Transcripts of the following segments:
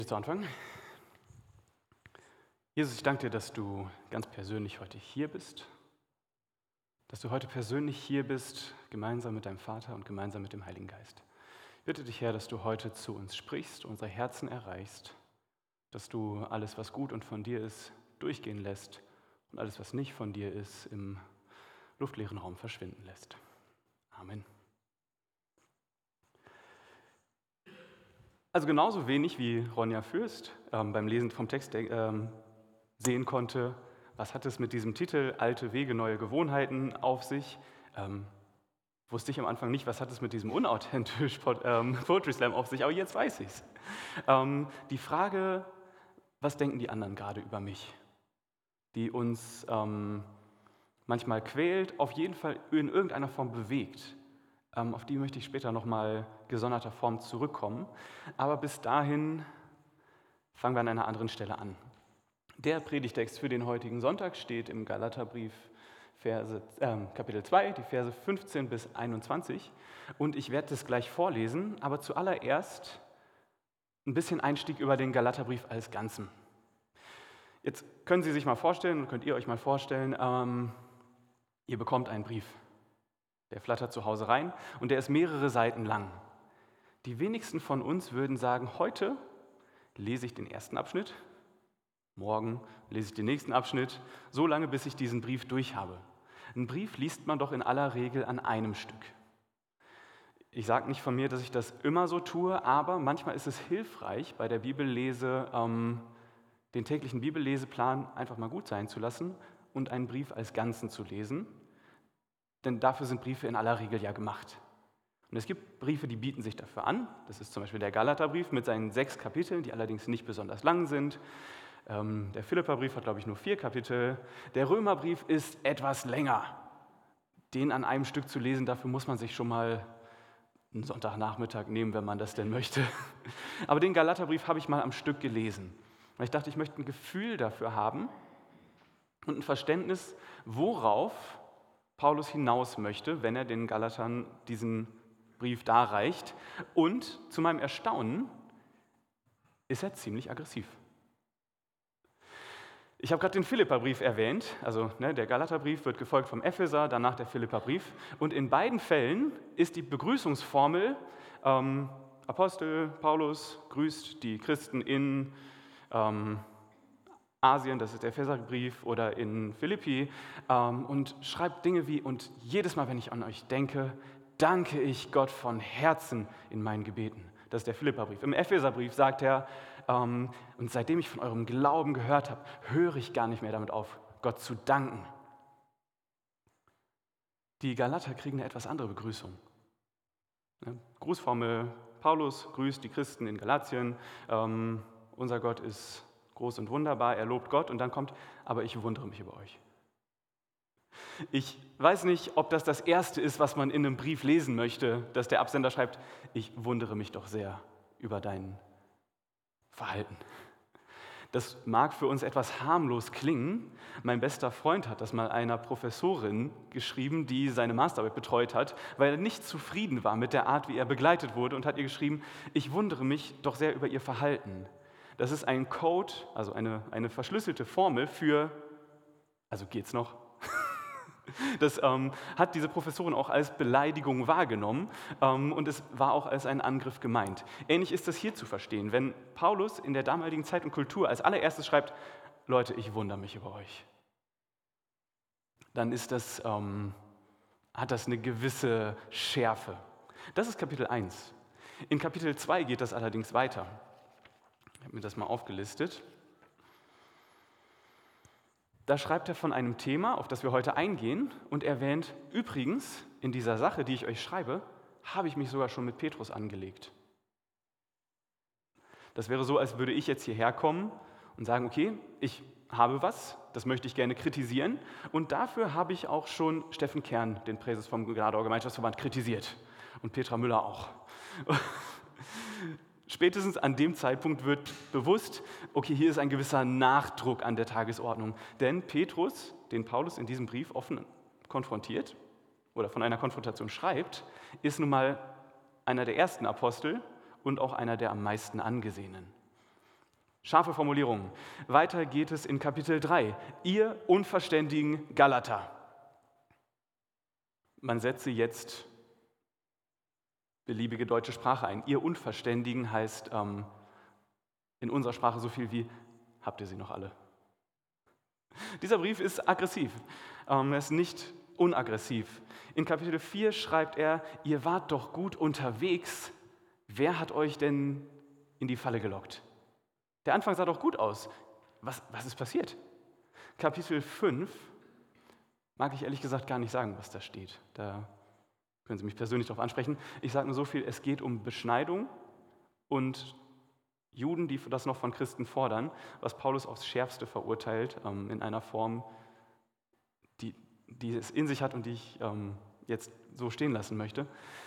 Zu Anfang. Jesus, ich danke dir, dass du ganz persönlich heute hier bist, dass du heute persönlich hier bist, gemeinsam mit deinem Vater und gemeinsam mit dem Heiligen Geist. Ich bitte dich, Herr, dass du heute zu uns sprichst, unsere Herzen erreichst, dass du alles, was gut und von dir ist, durchgehen lässt und alles, was nicht von dir ist, im luftleeren Raum verschwinden lässt. Amen. Also genauso wenig wie Ronja Fürst beim Lesen vom Text sehen konnte, was hat es mit diesem Titel Alte Wege, neue Gewohnheiten auf sich, wusste ich am Anfang nicht, was hat es mit diesem unauthentisch Poetry Slam auf sich, aber jetzt weiß ich es. Die Frage, was denken die anderen gerade über mich, die uns manchmal quält, auf jeden Fall in irgendeiner Form bewegt. Auf die möchte ich später nochmal gesonderter Form zurückkommen. Aber bis dahin fangen wir an einer anderen Stelle an. Der Predigtext für den heutigen Sonntag steht im Galaterbrief Kapitel 2, die Verse 15 bis 21. Und ich werde das gleich vorlesen, aber zuallererst ein bisschen Einstieg über den Galaterbrief als Ganzen. Jetzt können Sie sich mal vorstellen, könnt ihr euch mal vorstellen, ihr bekommt einen Brief. Der flattert zu Hause rein und der ist mehrere Seiten lang. Die wenigsten von uns würden sagen, heute lese ich den ersten Abschnitt, morgen lese ich den nächsten Abschnitt, so lange, bis ich diesen Brief durch habe. Einen Brief liest man doch in aller Regel an einem Stück. Ich sage nicht von mir, dass ich das immer so tue, aber manchmal ist es hilfreich, bei der Bibellese den täglichen Bibelleseplan einfach mal gut sein zu lassen und einen Brief als Ganzen zu lesen. Denn dafür sind Briefe in aller Regel ja gemacht. Und es gibt Briefe, die bieten sich dafür an. Das ist zum Beispiel der Galaterbrief mit seinen 6 Kapiteln, die allerdings nicht besonders lang sind. Der Philipperbrief hat, glaube ich, nur 4 Kapitel. Der Römerbrief ist etwas länger. Den an einem Stück zu lesen, dafür muss man sich schon mal einen Sonntagnachmittag nehmen, wenn man das denn möchte. Aber den Galaterbrief habe ich mal am Stück gelesen. Und ich dachte, ich möchte ein Gefühl dafür haben und ein Verständnis, worauf Paulus hinaus möchte, wenn er den Galatern diesen Brief darreicht. Und zu meinem Erstaunen ist er ziemlich aggressiv. Ich habe gerade den Philipperbrief erwähnt, also der Galaterbrief wird gefolgt vom Epheser, danach der Philipperbrief. Und in beiden Fällen ist die Begrüßungsformel, Apostel Paulus grüßt die Christen in Asien, das ist der Epheserbrief, oder in Philippi und schreibt Dinge wie, und jedes Mal, wenn ich an euch denke, danke ich Gott von Herzen in meinen Gebeten. Das ist der Philipperbrief. Im Epheserbrief sagt er, und seitdem ich von eurem Glauben gehört habe, höre ich gar nicht mehr damit auf, Gott zu danken. Die Galater kriegen eine etwas andere Begrüßung. Grußformel, Paulus grüßt die Christen in Galatien, unser Gott ist groß und wunderbar, er lobt Gott und dann kommt, aber ich wundere mich über euch. Ich weiß nicht, ob das Erste ist, was man in einem Brief lesen möchte, dass der Absender schreibt, ich wundere mich doch sehr über dein Verhalten. Das mag für uns etwas harmlos klingen. Mein bester Freund hat das mal einer Professorin geschrieben, die seine Masterarbeit betreut hat, weil er nicht zufrieden war mit der Art, wie er begleitet wurde und hat ihr geschrieben, ich wundere mich doch sehr über ihr Verhalten. Das ist ein Code, also eine verschlüsselte Formel für, also geht's noch? Das hat diese Professorin auch als Beleidigung wahrgenommen und es war auch als ein Angriff gemeint. Ähnlich ist das hier zu verstehen, wenn Paulus in der damaligen Zeit und Kultur als allererstes schreibt, Leute, ich wundere mich über euch. Dann ist hat das eine gewisse Schärfe. Das ist Kapitel 1. In Kapitel 2 geht das allerdings weiter. Ich habe mir das mal aufgelistet. Da schreibt er von einem Thema, auf das wir heute eingehen und erwähnt, übrigens, in dieser Sache, die ich euch schreibe, habe ich mich sogar schon mit Petrus angelegt. Das wäre so, als würde ich jetzt hierher kommen und sagen, okay, ich habe was, das möchte ich gerne kritisieren und dafür habe ich auch schon Steffen Kern, den Präses vom Gnadauer Gemeinschaftsverband, kritisiert und Petra Müller auch. Spätestens an dem Zeitpunkt wird bewusst, okay, hier ist ein gewisser Nachdruck an der Tagesordnung. Denn Petrus, den Paulus in diesem Brief offen konfrontiert oder von einer Konfrontation schreibt, ist nun mal einer der ersten Apostel und auch einer der am meisten angesehenen. Scharfe Formulierungen. Weiter geht es in Kapitel 3. Ihr unverständigen Galater. Man setze jetzt beliebige deutsche Sprache ein. Ihr Unverständigen heißt in unserer Sprache so viel wie, habt ihr sie noch alle? Dieser Brief ist aggressiv. Er ist nicht unaggressiv. In Kapitel 4 schreibt er, ihr wart doch gut unterwegs. Wer hat euch denn in die Falle gelockt? Der Anfang sah doch gut aus. Was ist passiert? Kapitel 5 mag ich ehrlich gesagt gar nicht sagen, was da steht. Da können Sie mich persönlich darauf ansprechen. Ich sage nur so viel, es geht um Beschneidung und Juden, die das noch von Christen fordern, was Paulus aufs Schärfste verurteilt, in einer Form, die es in sich hat und die ich jetzt so stehen lassen möchte.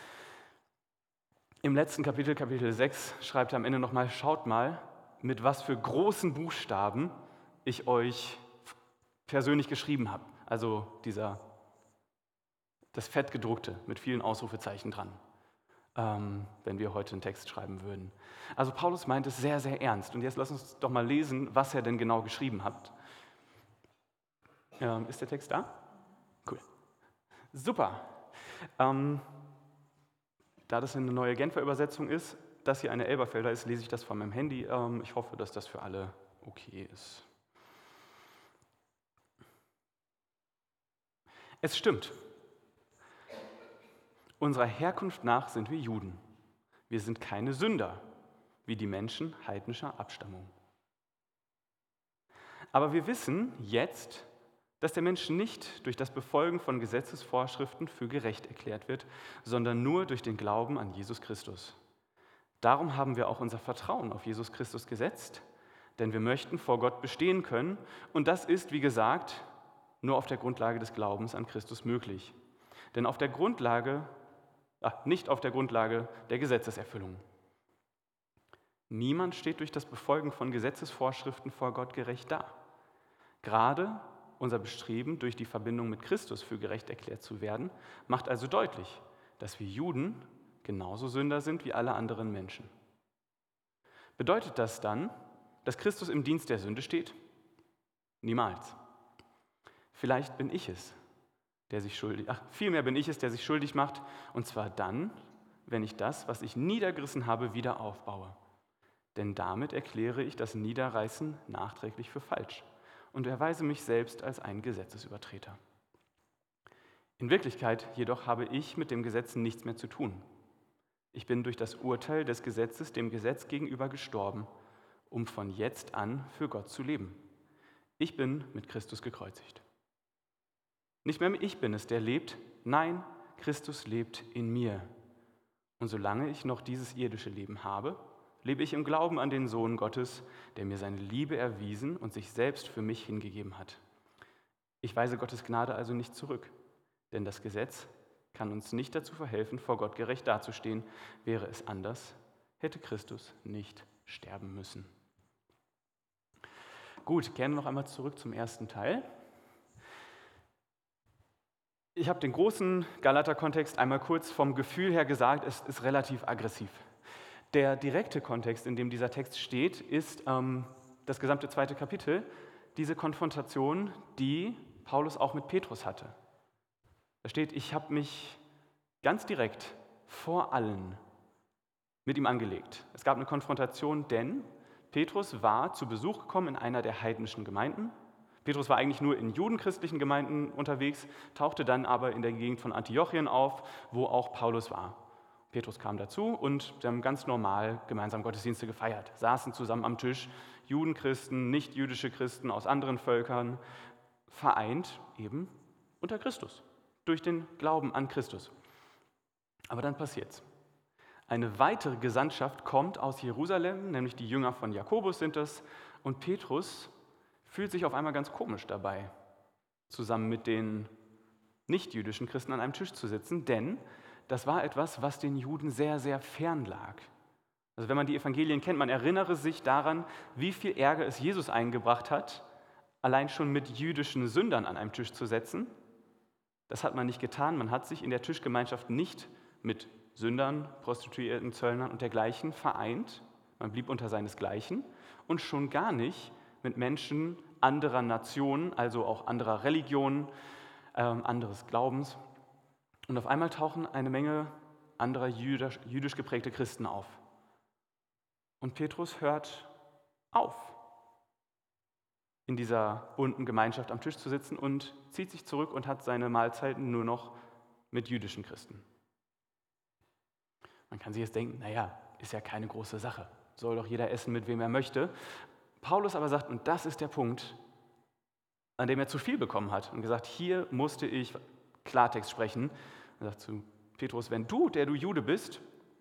Im letzten Kapitel, Kapitel 6, schreibt er am Ende nochmal, schaut mal, mit was für großen Buchstaben ich euch persönlich geschrieben habe. Also das Fettgedruckte mit vielen Ausrufezeichen dran, wenn wir heute einen Text schreiben würden. Also Paulus meint es sehr, sehr ernst. Und jetzt lasst uns doch mal lesen, was er denn genau geschrieben hat. Ist der Text da? Cool. Super. Da das eine neue Genfer Übersetzung ist, das hier eine Elberfelder ist, lese ich das von meinem Handy. Ich hoffe, dass das für alle okay ist. Es stimmt. Unserer Herkunft nach sind wir Juden. Wir sind keine Sünder, wie die Menschen heidnischer Abstammung. Aber wir wissen jetzt, dass der Mensch nicht durch das Befolgen von Gesetzesvorschriften für gerecht erklärt wird, sondern nur durch den Glauben an Jesus Christus. Darum haben wir auch unser Vertrauen auf Jesus Christus gesetzt, denn wir möchten vor Gott bestehen können und das ist, wie gesagt, nur auf der Grundlage des Glaubens an Christus möglich. Denn nicht auf der Grundlage der Gesetzeserfüllung. Niemand steht durch das Befolgen von Gesetzesvorschriften vor Gott gerecht da. Gerade unser Bestreben, durch die Verbindung mit Christus für gerecht erklärt zu werden, macht also deutlich, dass wir Juden genauso Sünder sind wie alle anderen Menschen. Bedeutet das dann, dass Christus im Dienst der Sünde steht? Niemals. Vielleicht bin ich es, vielmehr bin ich es, der sich schuldig macht, und zwar dann, wenn ich das, was ich niedergerissen habe, wieder aufbaue. Denn damit erkläre ich das Niederreißen nachträglich für falsch und erweise mich selbst als einen Gesetzesübertreter. In Wirklichkeit jedoch habe ich mit dem Gesetz nichts mehr zu tun. Ich bin durch das Urteil des Gesetzes dem Gesetz gegenüber gestorben, um von jetzt an für Gott zu leben. Ich bin mit Christus gekreuzigt. Nicht mehr ich bin es, der lebt, nein, Christus lebt in mir. Und solange ich noch dieses irdische Leben habe, lebe ich im Glauben an den Sohn Gottes, der mir seine Liebe erwiesen und sich selbst für mich hingegeben hat. Ich weise Gottes Gnade also nicht zurück, denn das Gesetz kann uns nicht dazu verhelfen, vor Gott gerecht dazustehen. Wäre es anders, hätte Christus nicht sterben müssen. Gut, gerne noch einmal zurück zum ersten Teil. Ich habe den großen Galater-Kontext einmal kurz vom Gefühl her gesagt, es ist relativ aggressiv. Der direkte Kontext, in dem dieser Text steht, ist das gesamte 2. Kapitel, diese Konfrontation, die Paulus auch mit Petrus hatte. Da steht, ich habe mich ganz direkt vor allen mit ihm angelegt. Es gab eine Konfrontation, denn Petrus war zu Besuch gekommen in einer der heidnischen Gemeinden. Petrus war eigentlich nur in judenchristlichen Gemeinden unterwegs, tauchte dann aber in der Gegend von Antiochien auf, wo auch Paulus war. Petrus kam dazu und sie haben ganz normal gemeinsam Gottesdienste gefeiert, saßen zusammen am Tisch, Judenchristen, nicht-jüdische Christen aus anderen Völkern, vereint eben unter Christus, durch den Glauben an Christus. Aber dann passiert's. Eine weitere Gesandtschaft kommt aus Jerusalem, nämlich die Jünger von Jakobus sind es, und Petrus fühlt sich auf einmal ganz komisch dabei, zusammen mit den nicht-jüdischen Christen an einem Tisch zu sitzen, denn das war etwas, was den Juden sehr, sehr fern lag. Also wenn man die Evangelien kennt, man erinnere sich daran, wie viel Ärger es Jesus eingebracht hat, allein schon mit jüdischen Sündern an einem Tisch zu setzen. Das hat man nicht getan, man hat sich in der Tischgemeinschaft nicht mit Sündern, Prostituierten, Zöllnern und dergleichen vereint, Man blieb unter seinesgleichen und schon gar nicht mit Menschen anderer Nationen, also auch anderer Religionen, anderes Glaubens. Und auf einmal tauchen eine Menge anderer jüdisch geprägte Christen auf. Und Petrus hört auf, in dieser bunten Gemeinschaft am Tisch zu sitzen und zieht sich zurück und hat seine Mahlzeiten nur noch mit jüdischen Christen. Man kann sich jetzt denken, naja, ist ja keine große Sache, soll doch jeder essen, mit wem er möchte. Paulus aber sagt, und das ist der Punkt, an dem er zu viel bekommen hat und gesagt, hier musste ich Klartext sprechen. Er sagt zu Petrus, wenn du, der du Jude bist,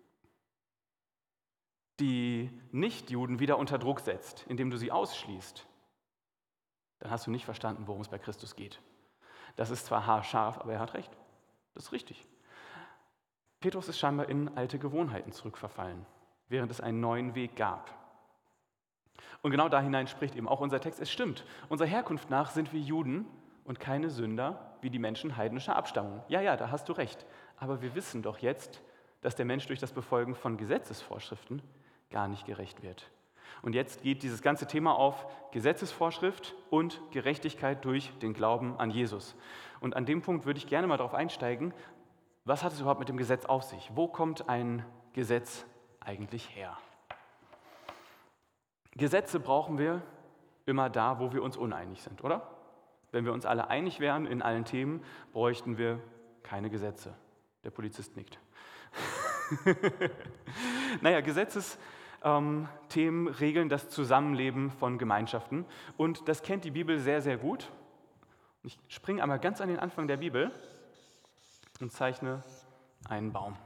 die Nichtjuden wieder unter Druck setzt, indem du sie ausschließt, dann hast du nicht verstanden, worum es bei Christus geht. Das ist zwar haarscharf, aber er hat recht. Das ist richtig. Petrus ist scheinbar in alte Gewohnheiten zurückverfallen, während es einen neuen Weg gab. Und genau da hinein spricht eben auch unser Text. Es stimmt, unserer Herkunft nach sind wir Juden und keine Sünder wie die Menschen heidnischer Abstammung. Ja, da hast du recht. Aber wir wissen doch jetzt, dass der Mensch durch das Befolgen von Gesetzesvorschriften gar nicht gerecht wird. Und jetzt geht dieses ganze Thema auf Gesetzesvorschrift und Gerechtigkeit durch den Glauben an Jesus. Und an dem Punkt würde ich gerne mal darauf einsteigen, was hat es überhaupt mit dem Gesetz auf sich? Wo kommt ein Gesetz eigentlich her? Gesetze brauchen wir immer da, wo wir uns uneinig sind, oder? Wenn wir uns alle einig wären in allen Themen, bräuchten wir keine Gesetze. Der Polizist nickt. Naja, Gesetzesthemen regeln das Zusammenleben von Gemeinschaften und das kennt die Bibel sehr, sehr gut. Ich springe einmal ganz an den Anfang der Bibel und zeichne einen Baum.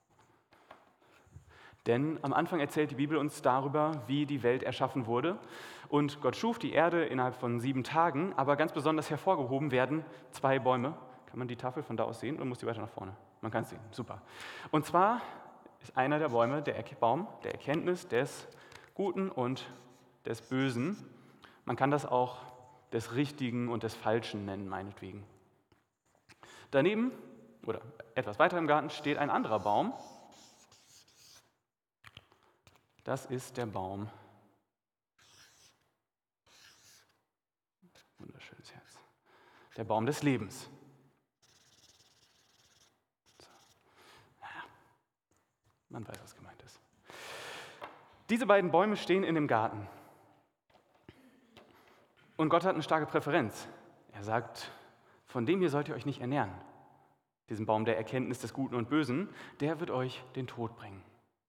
Denn am Anfang erzählt die Bibel uns darüber, wie die Welt erschaffen wurde. Und Gott schuf die Erde innerhalb von 7 Tagen, aber ganz besonders hervorgehoben werden 2 Bäume. Kann man die Tafel von da aus sehen oder muss die weiter nach vorne? Man kann es sehen, super. Und zwar ist einer der Bäume der Baum der Erkenntnis des Guten und des Bösen. Man kann das auch des Richtigen und des Falschen nennen, meinetwegen. Daneben, oder etwas weiter im Garten, steht ein anderer Baum. Das ist der Baum. Wunderschönes Herz. Der Baum des Lebens. So. Naja, man weiß, was gemeint ist. Diese beiden Bäume stehen in dem Garten. Und Gott hat eine starke Präferenz. Er sagt, von dem hier sollt ihr euch nicht ernähren. Diesen Baum der Erkenntnis des Guten und Bösen, der wird euch den Tod bringen.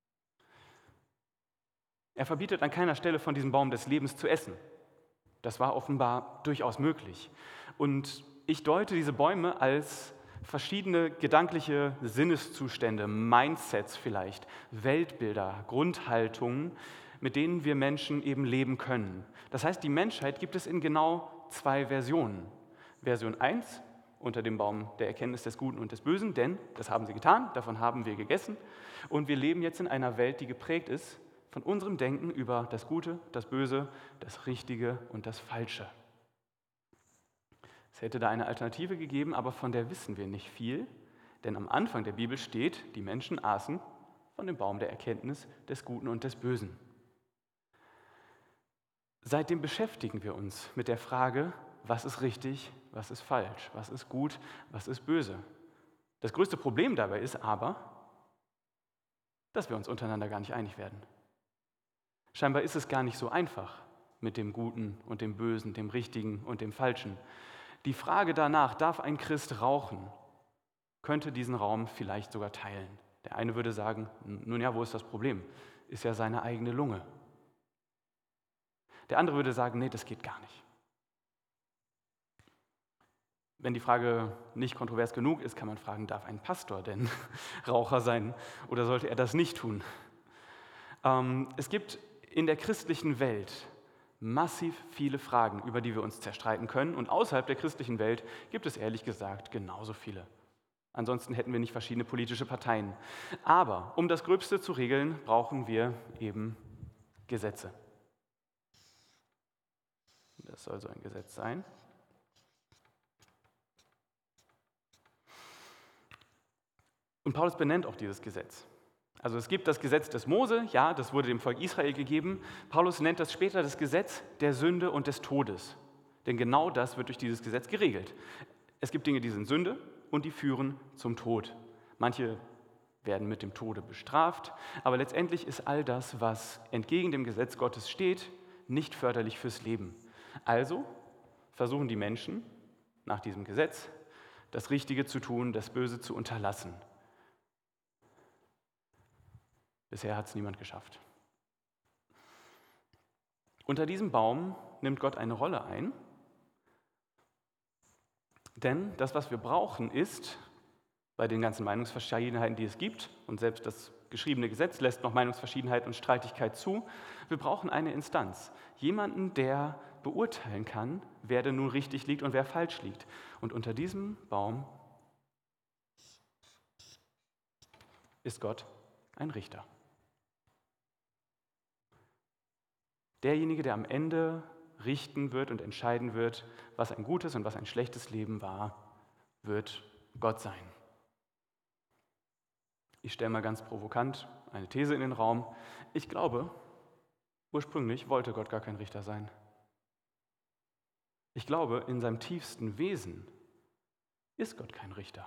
Er verbietet an keiner Stelle von diesem Baum des Lebens zu essen. Das war offenbar durchaus möglich. Und ich deute diese Bäume als verschiedene gedankliche Sinneszustände, Mindsets vielleicht, Weltbilder, Grundhaltungen, mit denen wir Menschen eben leben können. Das heißt, die Menschheit gibt es in genau 2 Versionen. Version 1 unter dem Baum der Erkenntnis des Guten und des Bösen, denn das haben sie getan, davon haben wir gegessen. Und wir leben jetzt in einer Welt, die geprägt ist von unserem Denken über das Gute, das Böse, das Richtige und das Falsche. Es hätte da eine Alternative gegeben, aber von der wissen wir nicht viel, denn am Anfang der Bibel steht, die Menschen aßen von dem Baum der Erkenntnis des Guten und des Bösen. Seitdem beschäftigen wir uns mit der Frage, was ist richtig, was ist falsch, was ist gut, was ist böse. Das größte Problem dabei ist aber, dass wir uns untereinander gar nicht einig werden. Scheinbar ist es gar nicht so einfach mit dem Guten und dem Bösen, dem Richtigen und dem Falschen. Die Frage danach, darf ein Christ rauchen, könnte diesen Raum vielleicht sogar teilen. Der eine würde sagen, nun ja, wo ist das Problem? Ist ja seine eigene Lunge. Der andere würde sagen, nee, das geht gar nicht. Wenn die Frage nicht kontrovers genug ist, kann man fragen, darf ein Pastor denn Raucher sein oder sollte er das nicht tun? Es gibt in der christlichen Welt massiv viele Fragen, über die wir uns zerstreiten können. Und außerhalb der christlichen Welt gibt es ehrlich gesagt genauso viele. Ansonsten hätten wir nicht verschiedene politische Parteien. Aber um das Gröbste zu regeln, brauchen wir eben Gesetze. Das soll so ein Gesetz sein. Und Paulus benennt auch dieses Gesetz. Also es gibt das Gesetz des Mose, ja, das wurde dem Volk Israel gegeben. Paulus nennt das später das Gesetz der Sünde und des Todes. Denn genau das wird durch dieses Gesetz geregelt. Es gibt Dinge, die sind Sünde und die führen zum Tod. Manche werden mit dem Tode bestraft, aber letztendlich ist all das, was entgegen dem Gesetz Gottes steht, nicht förderlich fürs Leben. Also versuchen die Menschen nach diesem Gesetz das Richtige zu tun, das Böse zu unterlassen. Bisher hat es niemand geschafft. Unter diesem Baum nimmt Gott eine Rolle ein, denn das, was wir brauchen, ist, bei den ganzen Meinungsverschiedenheiten, die es gibt, und selbst das geschriebene Gesetz lässt noch Meinungsverschiedenheit und Streitigkeit zu, wir brauchen eine Instanz, jemanden, der beurteilen kann, wer denn nun richtig liegt und wer falsch liegt. Und unter diesem Baum ist Gott ein Richter. Derjenige, der am Ende richten wird und entscheiden wird, was ein gutes und was ein schlechtes Leben war, wird Gott sein. Ich stelle mal ganz provokant eine These in den Raum. Ich glaube, ursprünglich wollte Gott gar kein Richter sein. Ich glaube, in seinem tiefsten Wesen ist Gott kein Richter.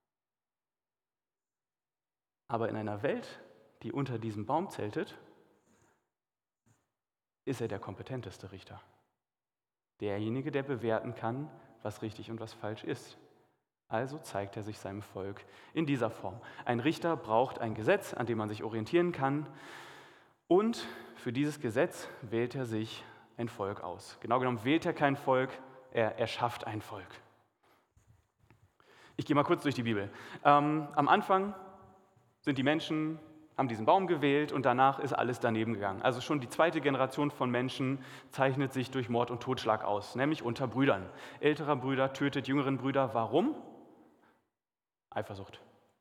Aber in einer Welt, die unter diesem Baum zeltet, ist er der kompetenteste Richter. Derjenige, der bewerten kann, was richtig und was falsch ist. Also zeigt er sich seinem Volk in dieser Form. Ein Richter braucht ein Gesetz, an dem man sich orientieren kann. Und für dieses Gesetz wählt er sich ein Volk aus. Genau genommen wählt er kein Volk, er schafft ein Volk. Ich gehe mal kurz durch die Bibel. Am Anfang sind die Menschen, haben diesen Baum gewählt und danach ist alles daneben gegangen. Also schon die zweite Generation von Menschen zeichnet sich durch Mord und Totschlag aus, nämlich unter Brüdern. Älterer Brüder tötet jüngeren Brüder. Warum? Eifersucht.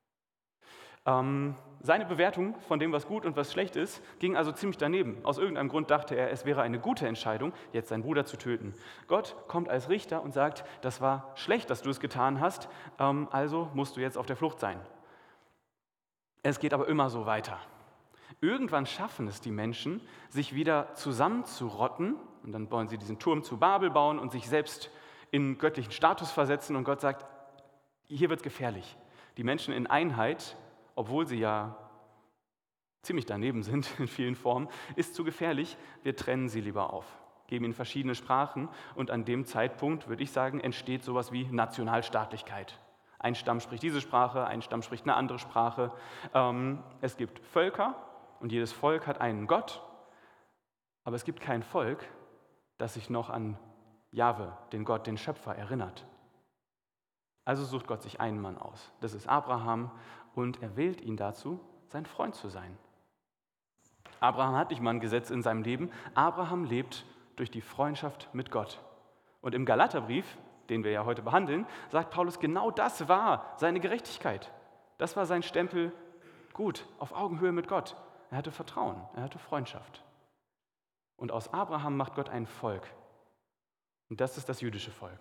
Seine Bewertung von dem, was gut und was schlecht ist, ging also ziemlich daneben. Aus irgendeinem Grund dachte er, es wäre eine gute Entscheidung, jetzt seinen Bruder zu töten. Gott kommt als Richter und sagt, das war schlecht, dass du es getan hast, also musst du jetzt auf der Flucht sein. Es geht aber immer so weiter. Irgendwann schaffen es die Menschen, sich wieder zusammenzurotten und dann wollen sie diesen Turm zu Babel bauen und sich selbst in göttlichen Status versetzen und Gott sagt, hier wird es gefährlich. Die Menschen in Einheit, obwohl sie ja ziemlich daneben sind in vielen Formen, ist zu gefährlich, wir trennen sie lieber auf, geben ihnen verschiedene Sprachen und an dem Zeitpunkt, würde ich sagen, entsteht sowas wie Nationalstaatlichkeit. Ein Stamm spricht diese Sprache, ein Stamm spricht eine andere Sprache. Es gibt Völker und jedes Volk hat einen Gott, aber es gibt kein Volk, das sich noch an Jahwe, den Gott, den Schöpfer, erinnert. Also sucht Gott sich einen Mann aus. Das ist Abraham und er wählt ihn dazu, sein Freund zu sein. Abraham hat nicht mal ein Gesetz in seinem Leben. Abraham lebt durch die Freundschaft mit Gott. Und im Galaterbrief, den wir ja heute behandeln, sagt Paulus, genau das war seine Gerechtigkeit. Das war sein Stempel, gut, auf Augenhöhe mit Gott. Er hatte Vertrauen, er hatte Freundschaft. Und aus Abraham macht Gott ein Volk. Und das ist das jüdische Volk.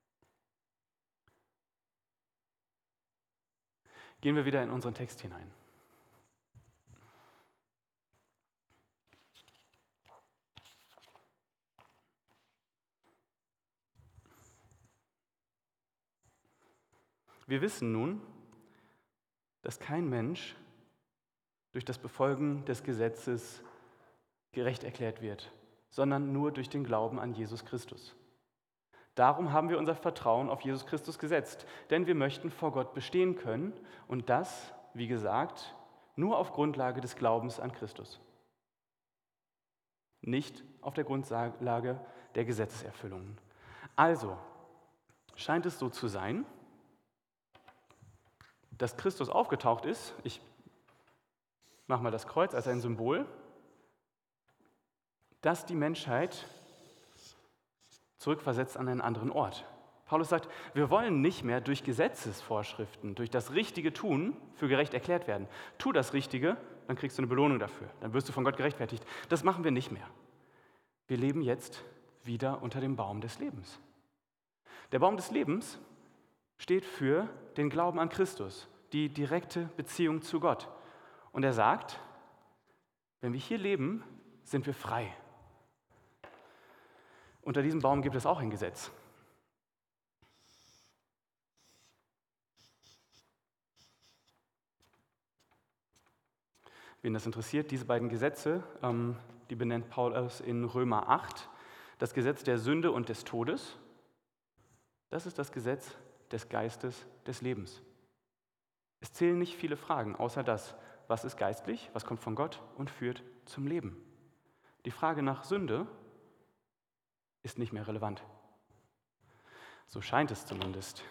Gehen wir wieder in unseren Text hinein. Wir wissen nun, dass kein Mensch durch das Befolgen des Gesetzes gerecht erklärt wird, sondern nur durch den Glauben an Jesus Christus. Darum haben wir unser Vertrauen auf Jesus Christus gesetzt, denn wir möchten vor Gott bestehen können und das, wie gesagt, nur auf Grundlage des Glaubens an Christus. Nicht auf der Grundlage der Gesetzeserfüllungen. Also scheint es so zu sein, dass Christus aufgetaucht ist. Ich mache mal das Kreuz als ein Symbol, dass die Menschheit zurückversetzt an einen anderen Ort. Paulus sagt, wir wollen nicht mehr durch Gesetzesvorschriften, durch das richtige Tun für gerecht erklärt werden. Tu das Richtige, dann kriegst du eine Belohnung dafür. Dann wirst du von Gott gerechtfertigt. Das machen wir nicht mehr. Wir leben jetzt wieder unter dem Baum des Lebens. Der Baum des Lebens steht für den Glauben an Christus, die direkte Beziehung zu Gott. Und er sagt, wenn wir hier leben, sind wir frei. Unter diesem Baum gibt es auch ein Gesetz. Wen das interessiert, diese beiden Gesetze, die benennt Paulus in Römer 8. Das Gesetz der Sünde und des Todes, das ist das Gesetz des Geistes des Lebens. Es zählen nicht viele Fragen, außer das, was ist geistlich, was kommt von Gott und führt zum Leben. Die Frage nach Sünde ist nicht mehr relevant. So scheint es zumindest.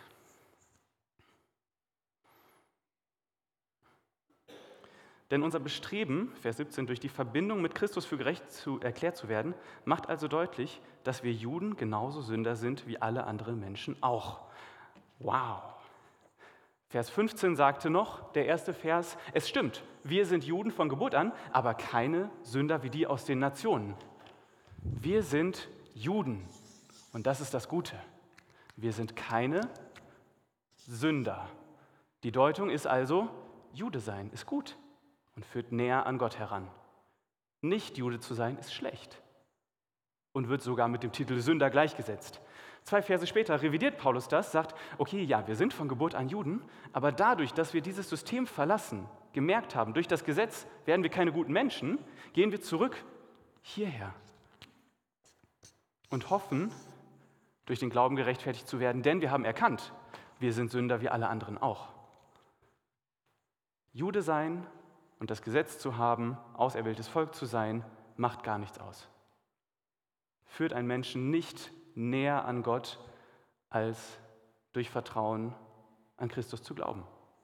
Denn unser Bestreben, Vers 17, durch die Verbindung mit Christus für gerecht erklärt zu werden, macht also deutlich, dass wir Juden genauso Sünder sind wie alle anderen Menschen auch. Wow! Vers 15 sagte noch, der erste Vers, es stimmt, wir sind Juden von Geburt an, aber keine Sünder wie die aus den Nationen. Wir sind Juden und das ist das Gute. Wir sind keine Sünder. Die Deutung ist also, Jude sein ist gut und führt näher an Gott heran. Nicht Jude zu sein ist schlecht und wird sogar mit dem Titel Sünder gleichgesetzt. 2 Verse später revidiert Paulus das, sagt, okay, ja, wir sind von Geburt an Juden, aber dadurch, dass wir dieses System verlassen, gemerkt haben, durch das Gesetz werden wir keine guten Menschen, gehen wir zurück hierher und hoffen, durch den Glauben gerechtfertigt zu werden, denn wir haben erkannt, wir sind Sünder wie alle anderen auch. Jude sein und das Gesetz zu haben, auserwähltes Volk zu sein, macht gar nichts aus. Führt einen Menschen nicht näher an Gott, als durch Vertrauen an Christus zu glauben.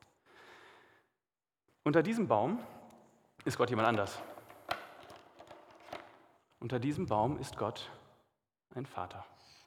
Unter diesem Baum ist Gott jemand anders. Unter diesem Baum ist Gott ein Vater.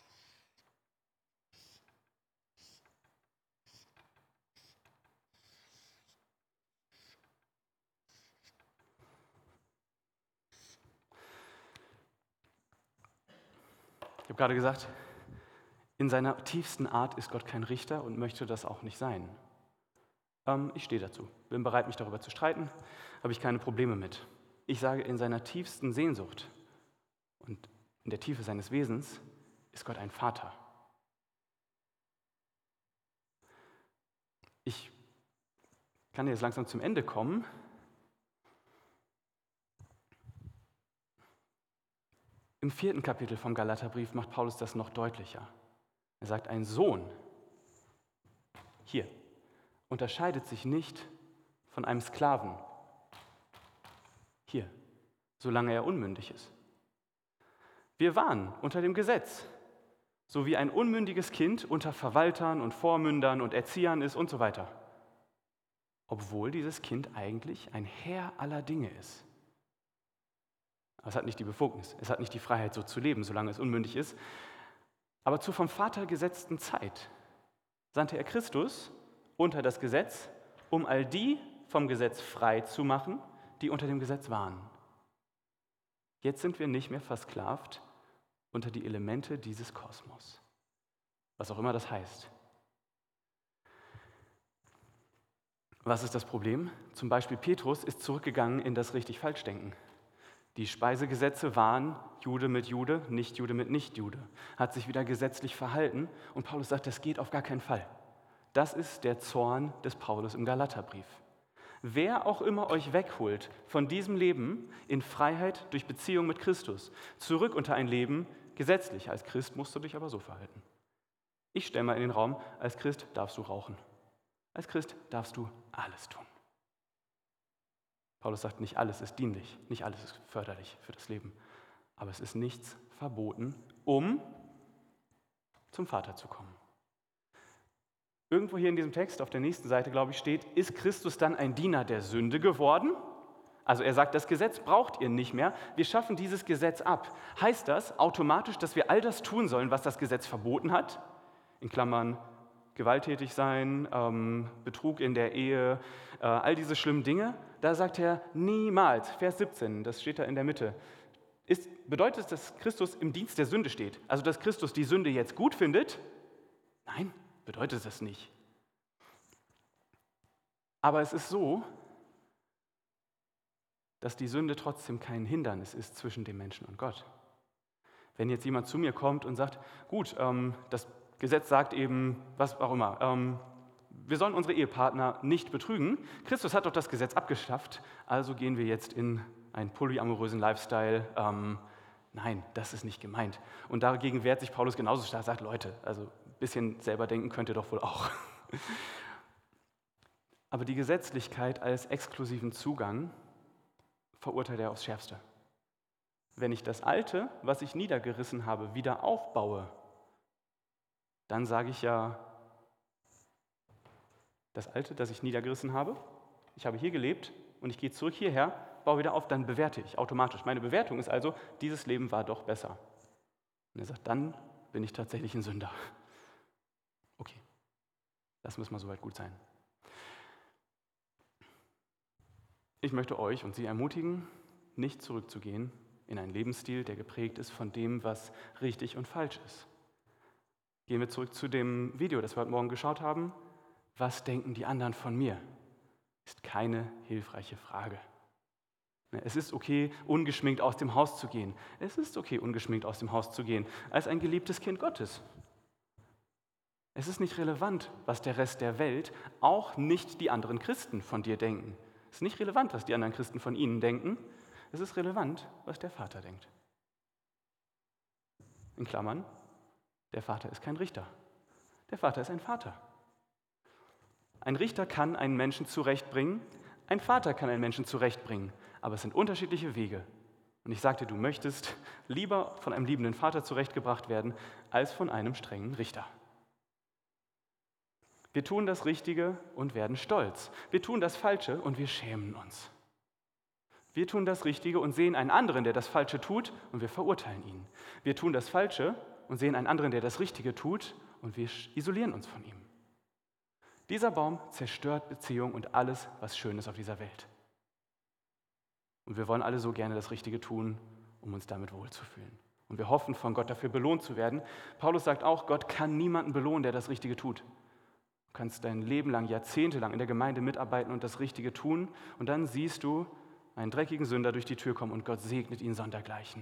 Ich habe gerade gesagt, in seiner tiefsten Art ist Gott kein Richter und möchte das auch nicht sein. Ich stehe dazu, bin bereit, mich darüber zu streiten, habe ich keine Probleme mit. Ich sage, in seiner tiefsten Sehnsucht und in der Tiefe seines Wesens ist Gott ein Vater. Ich kann jetzt langsam zum Ende kommen. Im 4. Kapitel vom Galaterbrief macht Paulus das noch deutlicher. Er sagt, ein Sohn hier unterscheidet sich nicht von einem Sklaven hier, solange er unmündig ist. Wir waren unter dem Gesetz, so wie ein unmündiges Kind unter Verwaltern und Vormündern und Erziehern ist und so weiter. Obwohl dieses Kind eigentlich ein Herr aller Dinge ist. Aber es hat nicht die Befugnis, es hat nicht die Freiheit, so zu leben, solange es unmündig ist. Aber zur vom Vater gesetzten Zeit sandte er Christus unter das Gesetz, um all die vom Gesetz frei zu machen, die unter dem Gesetz waren. Jetzt sind wir nicht mehr versklavt unter die Elemente dieses Kosmos, was auch immer das heißt. Was ist das Problem? Zum Beispiel Petrus ist zurückgegangen in das Richtig-Falsch-Denken. Die Speisegesetze waren Jude mit Jude, Nicht-Jude mit Nicht-Jude. Hat sich wieder gesetzlich verhalten und Paulus sagt, das geht auf gar keinen Fall. Das ist der Zorn des Paulus im Galaterbrief. Wer auch immer euch wegholt von diesem Leben in Freiheit durch Beziehung mit Christus, zurück unter ein Leben gesetzlich. Als Christ musst du dich aber so verhalten. Ich stelle mal in den Raum, als Christ darfst du rauchen. Als Christ darfst du alles tun. Paulus sagt, nicht alles ist dienlich, nicht alles ist förderlich für das Leben, aber es ist nichts verboten, um zum Vater zu kommen. Irgendwo hier in diesem Text, auf der nächsten Seite, glaube ich, steht, ist Christus dann ein Diener der Sünde geworden? Also er sagt, das Gesetz braucht ihr nicht mehr, wir schaffen dieses Gesetz ab. Heißt das automatisch, dass wir all das tun sollen, was das Gesetz verboten hat? In Klammern, gewalttätig sein, Betrug in der Ehe, all diese schlimmen Dinge. Da sagt er, niemals, Vers 17, das steht da in der Mitte, bedeutet es, dass Christus im Dienst der Sünde steht? Also, dass Christus die Sünde jetzt gut findet? Nein, bedeutet das nicht. Aber es ist so, dass die Sünde trotzdem kein Hindernis ist zwischen dem Menschen und Gott. Wenn jetzt jemand zu mir kommt und sagt, gut, das Gesetz sagt eben, was auch immer, wir sollen unsere Ehepartner nicht betrügen. Christus hat doch das Gesetz abgeschafft, also gehen wir jetzt in einen polyamorösen Lifestyle. Nein, das ist nicht gemeint. Und dagegen wehrt sich Paulus genauso stark, sagt, Leute, also ein bisschen selber denken könnt ihr doch wohl auch. Aber die Gesetzlichkeit als exklusiven Zugang verurteilt er aufs Schärfste. Wenn ich das Alte, was ich niedergerissen habe, wieder aufbaue, dann sage ich ja, das Alte, das ich niedergerissen habe, ich habe hier gelebt und ich gehe zurück hierher, baue wieder auf, dann bewerte ich automatisch. Meine Bewertung ist also, dieses Leben war doch besser. Und er sagt, dann bin ich tatsächlich ein Sünder. Okay, das muss mal soweit gut sein. Ich möchte euch und Sie ermutigen, nicht zurückzugehen in einen Lebensstil, der geprägt ist von dem, was richtig und falsch ist. Gehen wir zurück zu dem Video, das wir heute Morgen geschaut haben. Was denken die anderen von mir? Ist keine hilfreiche Frage. Es ist okay, ungeschminkt aus dem Haus zu gehen. Es ist okay, ungeschminkt aus dem Haus zu gehen, als ein geliebtes Kind Gottes. Es ist nicht relevant, was der Rest der Welt, auch nicht die anderen Christen von dir denken. Es ist nicht relevant, was die anderen Christen von ihnen denken. Es ist relevant, was der Vater denkt. In Klammern, der Vater ist kein Richter. Der Vater ist ein Vater. Ein Richter kann einen Menschen zurechtbringen, ein Vater kann einen Menschen zurechtbringen, aber es sind unterschiedliche Wege. Und ich sagte, du möchtest lieber von einem liebenden Vater zurechtgebracht werden, als von einem strengen Richter. Wir tun das Richtige und werden stolz. Wir tun das Falsche und wir schämen uns. Wir tun das Richtige und sehen einen anderen, der das Falsche tut, und wir verurteilen ihn. Wir tun das Falsche und sehen einen anderen, der das Richtige tut, und wir isolieren uns von ihm. Dieser Baum zerstört Beziehung und alles, was schön ist auf dieser Welt. Und wir wollen alle so gerne das Richtige tun, um uns damit wohlzufühlen. Und wir hoffen, von Gott dafür belohnt zu werden. Paulus sagt auch, Gott kann niemanden belohnen, der das Richtige tut. Du kannst dein Leben lang, jahrzehntelang in der Gemeinde mitarbeiten und das Richtige tun, und dann siehst du einen dreckigen Sünder durch die Tür kommen und Gott segnet ihn sondergleichen.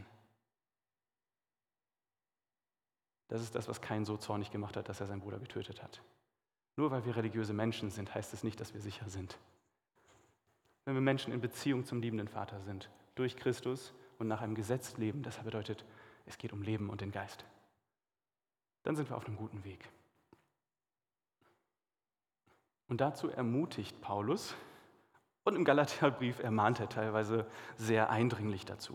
Das ist das, was Kain so zornig gemacht hat, dass er seinen Bruder getötet hat. Nur weil wir religiöse Menschen sind, heißt es nicht, dass wir sicher sind. Wenn wir Menschen in Beziehung zum liebenden Vater sind, durch Christus und nach einem Gesetz leben, das bedeutet, es geht um Leben und den Geist, dann sind wir auf einem guten Weg. Und dazu ermutigt Paulus, und im Galaterbrief ermahnt er teilweise sehr eindringlich dazu.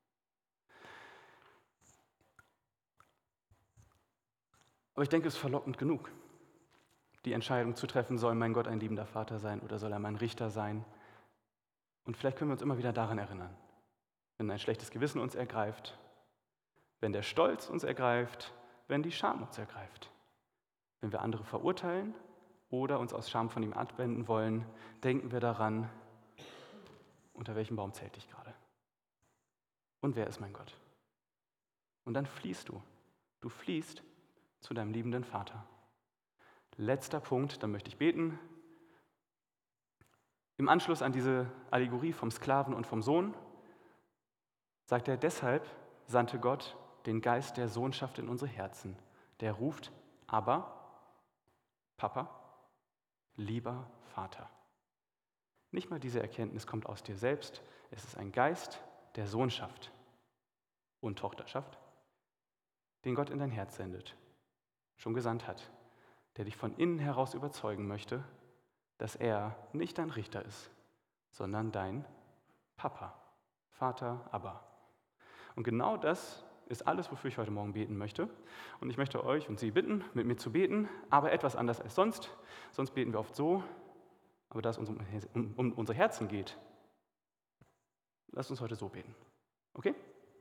Aber ich denke, es ist verlockend genug, die Entscheidung zu treffen, soll mein Gott ein liebender Vater sein oder soll er mein Richter sein? Und vielleicht können wir uns immer wieder daran erinnern, wenn ein schlechtes Gewissen uns ergreift, wenn der Stolz uns ergreift, wenn die Scham uns ergreift, wenn wir andere verurteilen oder uns aus Scham von ihm abwenden wollen, denken wir daran, unter welchem Baum zählt ich gerade? Und wer ist mein Gott? Und dann fliehst du. Du fliehst zu deinem liebenden Vater. Letzter Punkt, dann möchte ich beten. Im Anschluss an diese Allegorie vom Sklaven und vom Sohn sagt er, deshalb sandte Gott den Geist der Sohnschaft in unsere Herzen. Der ruft, aber, Papa, lieber Vater. Nicht mal diese Erkenntnis kommt aus dir selbst. Es ist ein Geist der Sohnschaft und Tochterschaft, den Gott in dein Herz sendet, schon gesandt hat, der dich von innen heraus überzeugen möchte, dass er nicht dein Richter ist, sondern dein Papa, Vater, Abba. Und genau das ist alles, wofür ich heute Morgen beten möchte. Und ich möchte euch und Sie bitten, mit mir zu beten, aber etwas anders als sonst. Sonst beten wir oft so, aber da es uns um unsere Herzen geht, lasst uns heute so beten. Okay?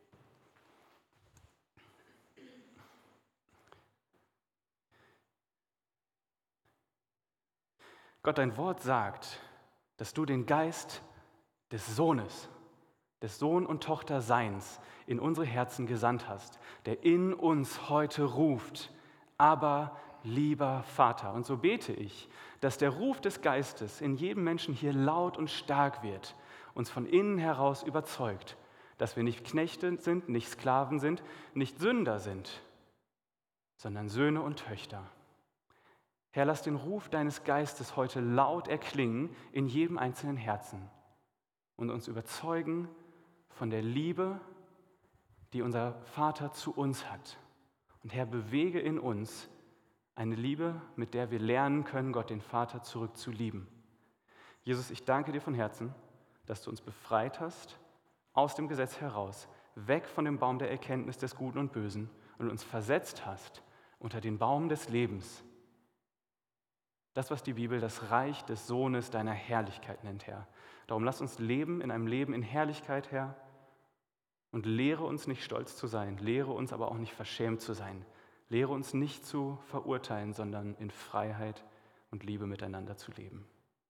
Gott, dein Wort sagt, dass du den Geist des Sohnes, des Sohn- und Tochterseins in unsere Herzen gesandt hast, der in uns heute ruft, aber lieber Vater. Und so bete ich, dass der Ruf des Geistes in jedem Menschen hier laut und stark wird uns von innen heraus überzeugt, dass wir nicht Knechte sind, nicht Sklaven sind, nicht Sünder sind, sondern Söhne und Töchter. Herr, lass den Ruf deines Geistes heute laut erklingen in jedem einzelnen Herzen und uns überzeugen von der Liebe, die unser Vater zu uns hat. Und Herr, bewege in uns eine Liebe, mit der wir lernen können, Gott den Vater zurück zu lieben. Jesus, ich danke dir von Herzen, dass du uns befreit hast aus dem Gesetz heraus, weg von dem Baum der Erkenntnis des Guten und Bösen und uns versetzt hast unter den Baum des Lebens. Das, was die Bibel das Reich des Sohnes deiner Herrlichkeit nennt, Herr. Darum lass uns leben in einem Leben in Herrlichkeit, Herr, und lehre uns nicht stolz zu sein, lehre uns aber auch nicht verschämt zu sein. Lehre uns nicht zu verurteilen, sondern in Freiheit und Liebe miteinander zu leben.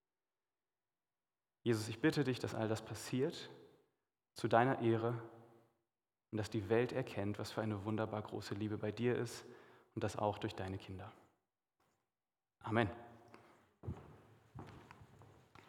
Jesus, ich bitte dich, dass all das passiert zu deiner Ehre und dass die Welt erkennt, was für eine wunderbar große Liebe bei dir ist und das auch durch deine Kinder. Amen.